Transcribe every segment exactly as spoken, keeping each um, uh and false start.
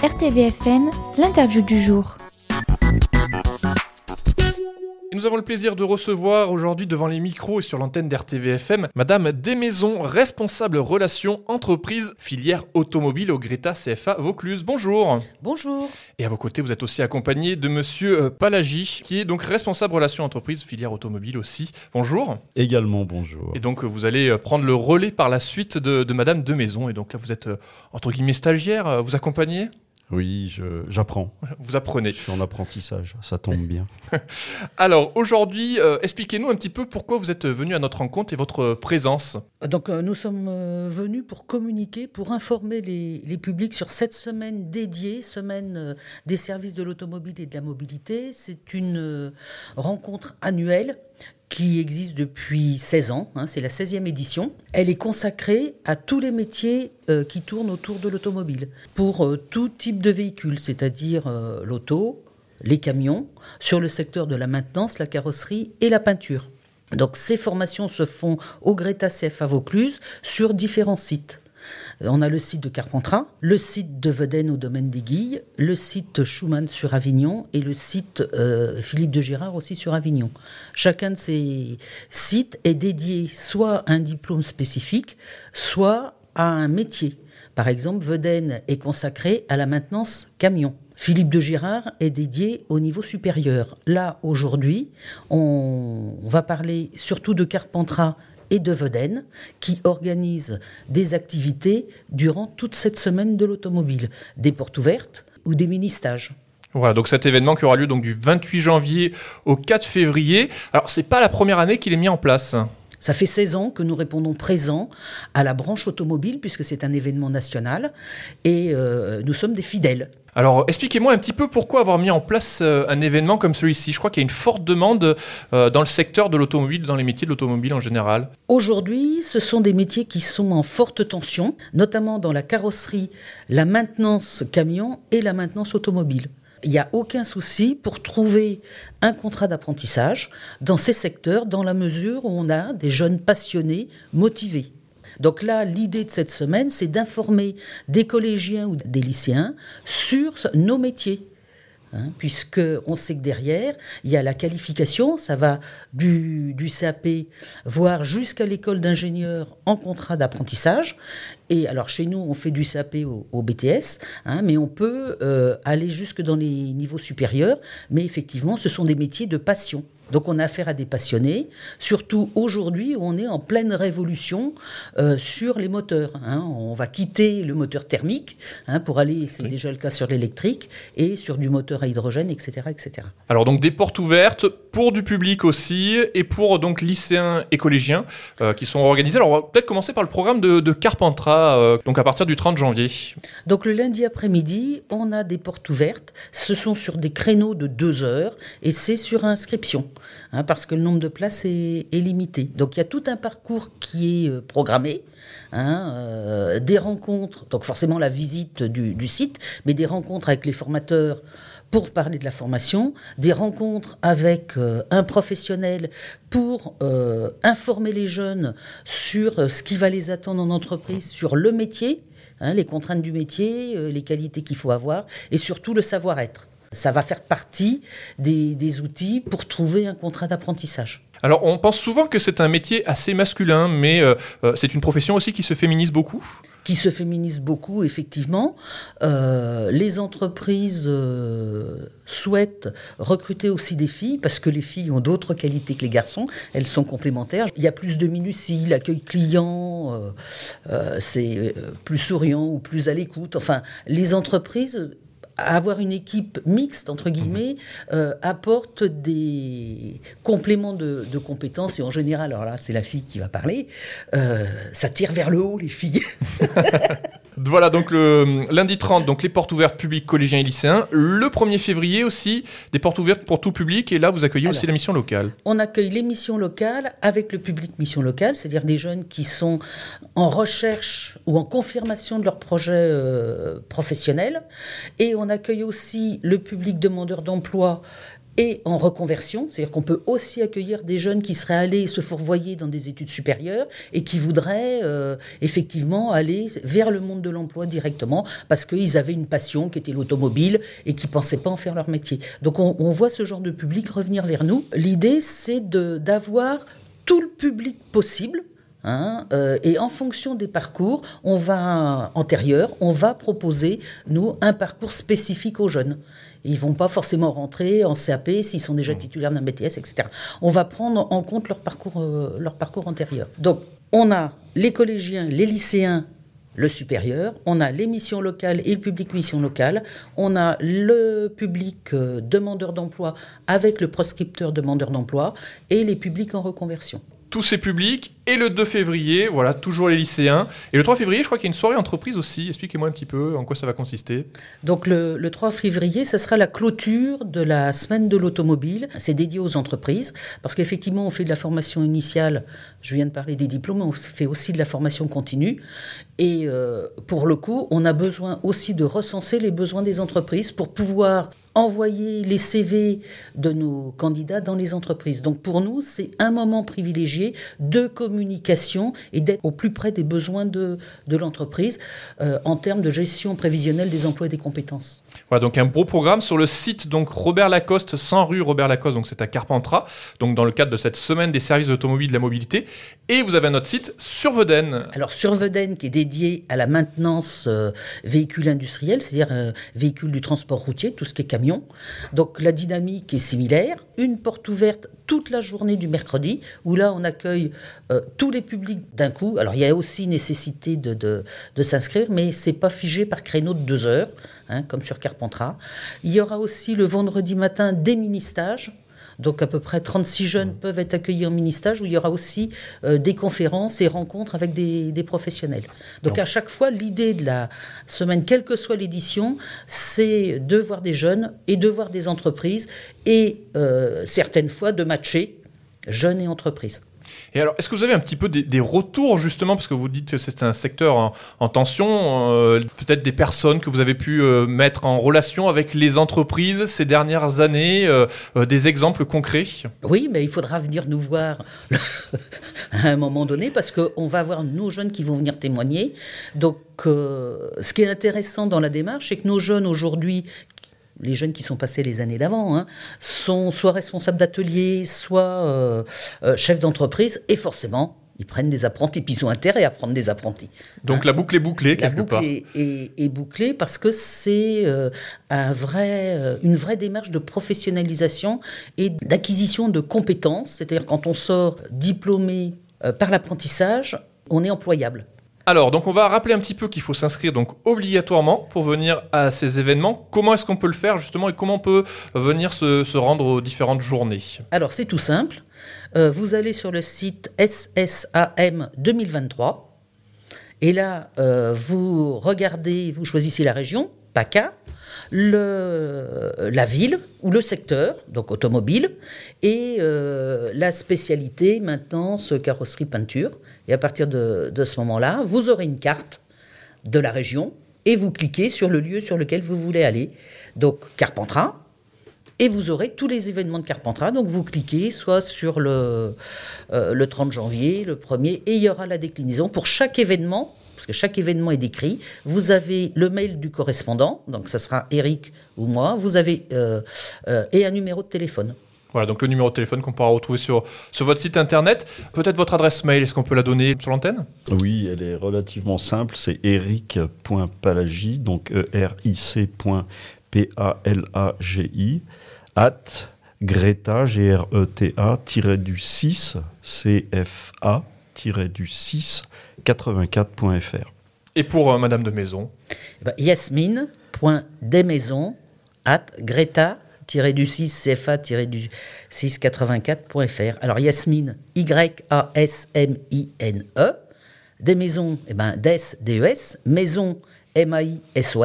R T V F M, l'interview du jour. Et nous avons le plaisir de recevoir aujourd'hui devant les micros et sur l'antenne d'R T V F M Madame Desmaisons, responsable relations entreprise filière automobile au Greta C F A Vaucluse. Bonjour. Bonjour. Et à vos côtés, vous êtes aussi accompagné de Monsieur Palagi, qui est donc responsable relations entreprise filière automobile aussi. Bonjour. Également bonjour. Et donc vous allez prendre le relais par la suite de, de Madame Desmaisons. Et donc là, vous êtes entre guillemets stagiaire, vous accompagnez ? Oui, je, j'apprends. Vous apprenez. Je suis en apprentissage, ça tombe bien. Alors aujourd'hui, euh, expliquez-nous un petit peu pourquoi vous êtes venu à notre rencontre et votre présence. Donc euh, nous sommes euh, venus pour communiquer, pour informer les, les publics sur cette semaine dédiée, semaine euh, des services de l'automobile et de la mobilité. C'est une euh, rencontre annuelle qui existe depuis seize ans, hein, c'est la seizième édition. Elle est consacrée à tous les métiers euh, qui tournent autour de l'automobile, pour euh, tout type de véhicule, c'est-à-dire euh, l'auto, les camions, sur le secteur de la maintenance, la carrosserie et la peinture. Donc ces formations se font au Greta C F A Vaucluse sur différents sites. On a le site de Carpentras, le site de Vedène au domaine des Guilles, le site Schumann sur Avignon et le site euh, Philippe de Girard aussi sur Avignon. Chacun de ces sites est dédié soit à un diplôme spécifique, soit à un métier. Par exemple, Vedène est consacré à la maintenance camion. Philippe de Girard est dédié au niveau supérieur. Là, aujourd'hui, on va parler surtout de Carpentras et de Vedène, qui organisent des activités durant toute cette semaine de l'automobile, des portes ouvertes ou des mini-stages. Voilà, donc cet événement qui aura lieu donc du vingt-huit janvier au quatre février. Alors, c'est pas la première année qu'il est mis en place. Ça fait seize ans que nous répondons présents à la branche automobile, puisque c'est un événement national, et euh, nous sommes des fidèles. Alors, expliquez-moi un petit peu pourquoi avoir mis en place euh, un événement comme celui-ci. Je crois qu'il y a une forte demande euh, dans le secteur de l'automobile, dans les métiers de l'automobile en général. Aujourd'hui, ce sont des métiers qui sont en forte tension, notamment dans la carrosserie, la maintenance camion et la maintenance automobile. Il n'y a aucun souci pour trouver un contrat d'apprentissage dans ces secteurs, dans la mesure où on a des jeunes passionnés, motivés. Donc là, l'idée de cette semaine, c'est d'informer des collégiens ou des lycéens sur nos métiers. Hein, puisqu'on sait que derrière, il y a la qualification, ça va du, du C A P, voire jusqu'à l'école d'ingénieur en contrat d'apprentissage. Et alors chez nous, on fait du C A P au, au B T S, hein, mais on peut euh, aller jusque dans les niveaux supérieurs. Mais effectivement, ce sont des métiers de passion. Donc on a affaire à des passionnés, surtout aujourd'hui où on est en pleine révolution euh, sur les moteurs. Hein. On va quitter le moteur thermique hein, pour aller, c'est oui. déjà le cas sur l'électrique, et sur du moteur à hydrogène, et cetera, et cetera. Alors donc des portes ouvertes pour du public aussi, et pour donc lycéens et collégiens euh, qui sont organisés. Alors on va peut-être commencer par le programme de, de Carpentras, euh, donc à partir du trente janvier. Donc le lundi après-midi, on a des portes ouvertes. Ce sont sur des créneaux de deux heures, et c'est sur inscription. Hein, parce que le nombre de places est, est limité. Donc il y a tout un parcours qui est euh, programmé, hein, euh, des rencontres, donc forcément la visite du, du site, mais des rencontres avec les formateurs pour parler de la formation, des rencontres avec euh, un professionnel pour euh, informer les jeunes sur euh, ce qui va les attendre en entreprise, sur le métier, hein, les contraintes du métier, euh, les qualités qu'il faut avoir, et surtout le savoir-être. Ça va faire partie des, des outils pour trouver un contrat d'apprentissage. Alors, on pense souvent que c'est un métier assez masculin, mais euh, euh, c'est une profession aussi qui se féminise beaucoup. Qui se féminise beaucoup, effectivement. Euh, les entreprises euh, souhaitent recruter aussi des filles, parce que les filles ont d'autres qualités que les garçons. Elles sont complémentaires. Il y a plus de minutie, l'accueil client, euh, euh, c'est plus souriant ou plus à l'écoute. Enfin, les entreprises... avoir une équipe mixte, entre guillemets, euh, apporte des compléments de, de compétences. Et en général, alors là, c'est la fille qui va parler, euh, ça tire vers le haut, les filles. Voilà, donc le lundi trente, donc les portes ouvertes publiques, collégiens et lycéens. Le premier février aussi, des portes ouvertes pour tout public. Et là, vous accueillez alors, aussi la mission locale. On accueille les missions locales avec le public mission locale, c'est-à-dire des jeunes qui sont en recherche ou en confirmation de leur projet euh, professionnel. Et on accueille aussi le public demandeur d'emploi et en reconversion, c'est-à-dire qu'on peut aussi accueillir des jeunes qui seraient allés se fourvoyer dans des études supérieures et qui voudraient euh, effectivement aller vers le monde de l'emploi directement parce qu'ils avaient une passion qui était l'automobile et qui ne pensaient pas en faire leur métier. Donc on, on voit ce genre de public revenir vers nous. L'idée, c'est de, d'avoir tout le public possible. Hein, euh, et en fonction des parcours, on va antérieurs, on va proposer nous un parcours spécifique aux jeunes. Ils ne vont pas forcément rentrer en C A P s'ils sont déjà titulaires d'un B T S, et cetera. On va prendre en compte leur parcours, euh, leur parcours antérieur. Donc, on a les collégiens, les lycéens, le supérieur, on a les missions locales et le public mission locale, on a le public euh, demandeur d'emploi avec le proscripteur demandeur d'emploi et les publics en reconversion. Tous ces publics, et le deux février, voilà, toujours les lycéens. Et le trois février, je crois qu'il y a une soirée entreprise aussi. Expliquez-moi un petit peu en quoi ça va consister. Donc le, le trois février, ça sera la clôture de la semaine de l'automobile. C'est dédié aux entreprises, parce qu'effectivement, on fait de la formation initiale. Je viens de parler des diplômes, on fait aussi de la formation continue. Et euh, pour le coup, on a besoin aussi de recenser les besoins des entreprises pour pouvoir envoyer les C V de nos candidats dans les entreprises. Donc pour nous, c'est un moment privilégié de communication et d'être au plus près des besoins de, de l'entreprise euh, en termes de gestion prévisionnelle des emplois et des compétences. Voilà, donc un beau programme sur le site donc Robert Lacoste, cent rue Robert Lacoste, donc c'est à Carpentras, donc dans le cadre de cette semaine des services d'automobile de la mobilité. Et vous avez un autre site, Surveden. Alors Surveden qui est dédié à la maintenance euh, véhicule industriel, c'est-à-dire euh, véhicule du transport routier, tout ce qui est camion. Donc la dynamique est similaire, une porte ouverte toute la journée du mercredi, où là on accueille euh, tous les publics d'un coup. Alors il y a aussi nécessité de, de, de s'inscrire, mais c'est pas figé par créneau de deux heures, hein, comme sur Carpentras. Il y aura aussi le vendredi matin des mini-stages. Donc à peu près trente-six jeunes peuvent être accueillis en mini-stage, où il y aura aussi euh, des conférences et rencontres avec des, des professionnels. Donc non. À chaque fois, l'idée de la semaine, quelle que soit l'édition, c'est de voir des jeunes et de voir des entreprises et euh, certaines fois de matcher jeunes et entreprises. Et alors, est-ce que vous avez un petit peu des, des retours, justement, parce que vous dites que c'est un secteur en, en tension, euh, peut-être des personnes que vous avez pu euh, mettre en relation avec les entreprises ces dernières années, euh, euh, des exemples concrets ? Oui, mais il faudra venir nous voir à un moment donné, parce qu'on va avoir nos jeunes qui vont venir témoigner. Donc, euh, ce qui est intéressant dans la démarche, c'est que nos jeunes aujourd'hui, les jeunes qui sont passés les années d'avant, hein, sont soit responsables d'atelier, soit euh, euh, chefs d'entreprise, et forcément, ils prennent des apprentis, puis ils ont intérêt à prendre des apprentis. Donc hein. La boucle est bouclée, la quelque boucle part. La boucle est, est, est bouclée parce que c'est euh, un vrai, euh, une vraie démarche de professionnalisation et d'acquisition de compétences. C'est-à-dire quand on sort diplômé euh, par l'apprentissage, on est employable. Alors, donc on va rappeler un petit peu qu'il faut s'inscrire donc obligatoirement pour venir à ces événements. Comment est-ce qu'on peut le faire justement et comment on peut venir se, se rendre aux différentes journées ? Alors, c'est tout simple. Euh, vous allez sur le site S S A M deux mille vingt-trois et là, euh, vous regardez, vous choisissez la région, PACA, le, la ville ou le secteur, donc automobile, et euh, la spécialité, maintenance, carrosserie, peinture. Et à partir de, de ce moment-là, vous aurez une carte de la région et vous cliquez sur le lieu sur lequel vous voulez aller. Donc Carpentras, et vous aurez tous les événements de Carpentras. Donc vous cliquez soit sur le, euh, le trente janvier, le premier, et il y aura la déclinaison pour chaque événement. Parce que chaque événement est décrit. Vous avez le mail du correspondant, donc ça sera Eric ou moi. Vous avez euh, euh, et un numéro de téléphone. Voilà, donc le numéro de téléphone qu'on pourra retrouver sur, sur votre site internet. Peut-être votre adresse mail, est-ce qu'on peut la donner sur l'antenne ? Oui, elle est relativement simple. C'est eric point palagi, donc E R I C point P A L A G I, at Greta, G R E T A, tiré du six, C F A, tiré du six, quatre-vingt-quatre point F R. Et pour euh, Madame de Maison bah, Yasmine point desmaisons at Greta du six C F A du six quatre-vingt-quatre point F R. Alors Yasmine, Y A S M I N E, des maisons, eh ben, des, D E S, maison, M A I S O N,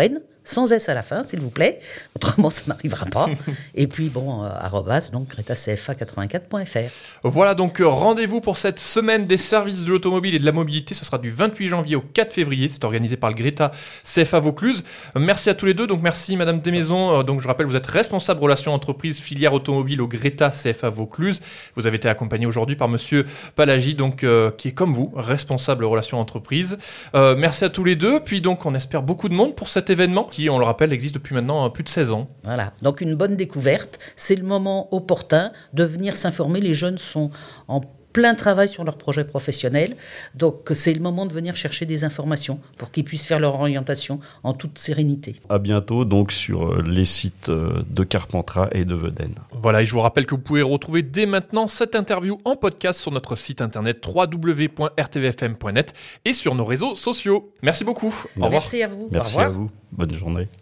sans S à la fin, s'il vous plaît. Autrement, ça n'arrivera pas. Et puis, bon, euh, arrobas, donc greta c f a quatre-vingt-quatre point f r. Voilà, donc euh, rendez-vous pour cette semaine des services de l'automobile et de la mobilité. Ce sera du vingt-huit janvier au quatre février. C'est organisé par le Greta C F A Vaucluse. Euh, merci à tous les deux. Donc, merci Madame Desmaisons. Euh, donc, je rappelle, vous êtes responsable relations entreprises filière automobile au Greta C F A Vaucluse. Vous avez été accompagné aujourd'hui par Monsieur Palagi, donc euh, qui est comme vous, responsable relations entreprises. Euh, merci à tous les deux. Puis donc, on espère beaucoup de monde pour cet événement qui, on le rappelle, existe depuis maintenant euh, plus de seize ans. Voilà, donc une bonne découverte. C'est le moment opportun de venir s'informer. Les jeunes sont en plein travail sur leur projet professionnel. Donc, c'est le moment de venir chercher des informations pour qu'ils puissent faire leur orientation en toute sérénité. À bientôt, donc, sur les sites de Carpentras et de Veden. Voilà, et je vous rappelle que vous pouvez retrouver dès maintenant cette interview en podcast sur notre site internet w w w point r t v f m point net et sur nos réseaux sociaux. Merci beaucoup. Au revoir. Merci à vous. Merci Au revoir. à vous. Bonne journée.